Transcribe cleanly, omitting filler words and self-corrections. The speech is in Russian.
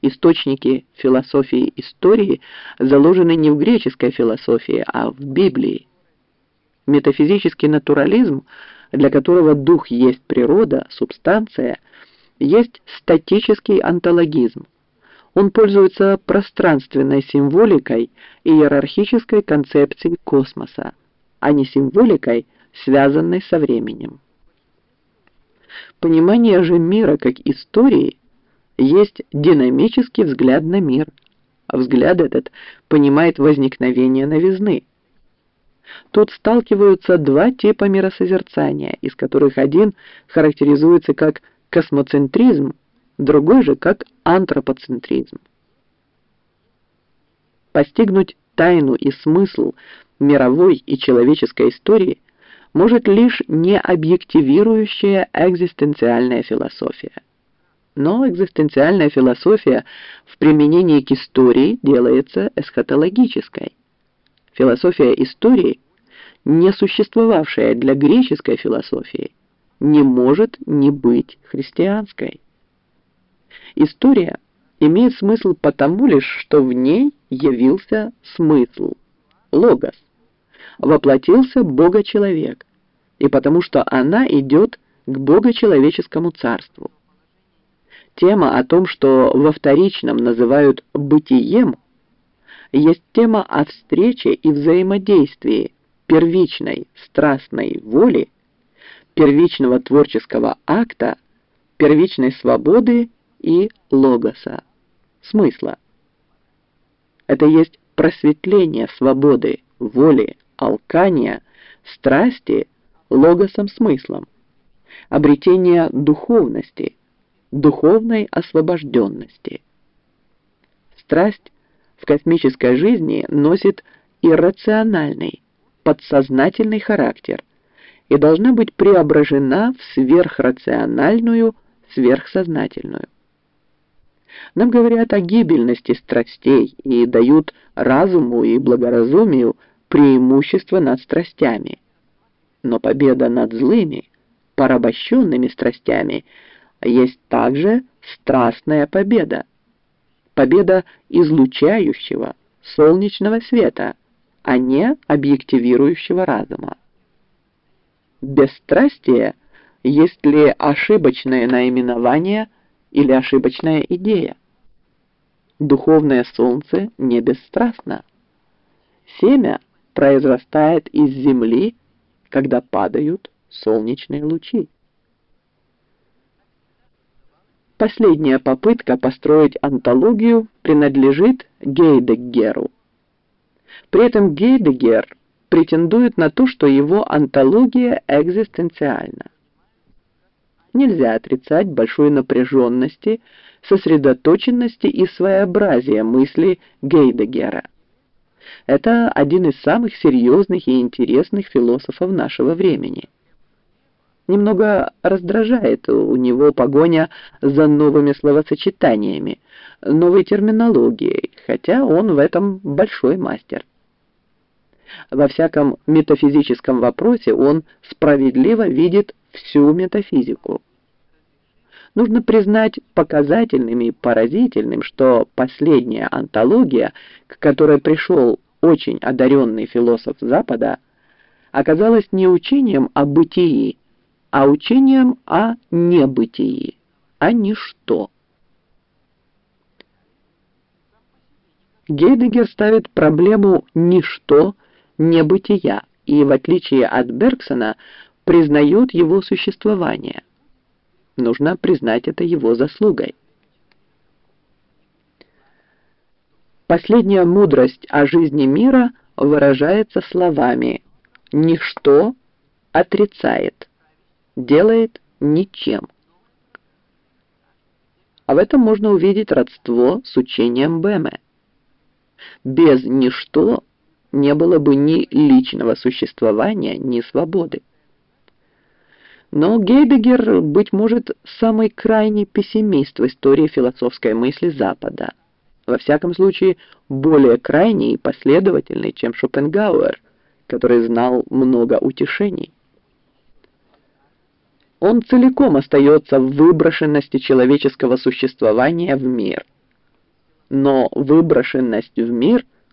Источники философии истории заложены не в греческой философии, а в Библии. Метафизический натурализм, для которого дух есть природа, субстанция, есть статический онтологизм. Он пользуется пространственной символикой и иерархической концепцией космоса, а не символикой, связанной со временем. Понимание же мира как истории есть динамический взгляд на мир, а взгляд этот понимает возникновение новизны. Тут сталкиваются два типа миросозерцания, из которых один характеризуется как космоцентризм, другой же как антропоцентризм. Постигнуть тайну и смысл мировой и человеческой истории может лишь необъективирующая экзистенциальная философия. Но экзистенциальная философия в применении к истории делается эсхатологической. Философия истории, не существовавшая для греческой философии, не может не быть христианской. История имеет смысл потому лишь, что в ней явился смысл, логос, воплотился Бога-человек, и потому что она идет к Бога-человеческому царству. Тема о том, что во вторичном называют бытием, есть тема о встрече и взаимодействии первичной страстной воли, первичного творческого акта, первичной свободы и логоса, смысла. Это есть просветление свободы, воли, алкания, страсти логосом смыслом, обретение духовности, духовной освобожденности. Страсть в космической жизни носит иррациональный, подсознательный характер и должна быть преображена в сверхрациональную, сверхсознательную. Нам говорят о гибельности страстей и дают разуму и благоразумию преимущество над страстями. Но победа над злыми, порабощенными страстями есть также страстная победа. Победа излучающего солнечного света, а не объективирующего разума. Бесстрастие есть ли ошибочное наименование или ошибочная идея? Духовное солнце не бесстрастно. Семя произрастает из земли, когда падают солнечные лучи. Последняя попытка построить онтологию принадлежит Гейдеггеру. При этом Гейдеггер претендует на то, что его онтология экзистенциальна. Нельзя отрицать большой напряженности, сосредоточенности и своеобразия мысли Гейдеггера. Это один из самых серьезных и интересных философов нашего времени. Немного раздражает у него погоня за новыми словосочетаниями, новой терминологией, хотя он в этом большой мастер. Во всяком метафизическом вопросе он справедливо видит всю метафизику. Нужно признать показательным и поразительным, что последняя онтология, к которой пришел очень одаренный философ Запада, оказалась не учением о бытии, а учением о небытии, о ничто. Гейдеггер ставит проблему ничто, небытия, и, в отличие от Бергсона, признает его существование. Нужно признать это его заслугой. Последняя мудрость о жизни мира выражается словами «ничто отрицает, делает ничем». А в этом можно увидеть родство с учением Бэме. Без ничто не было бы ни личного существования, ни свободы. Но Гейдеггер, быть может, самый крайний пессимист в истории философской мысли Запада. Во всяком случае, более крайний и последовательный, чем Шопенгауэр, который знал много утешений. Он целиком остается в выброшенности человеческого существования в мир. Но выброшенность в мир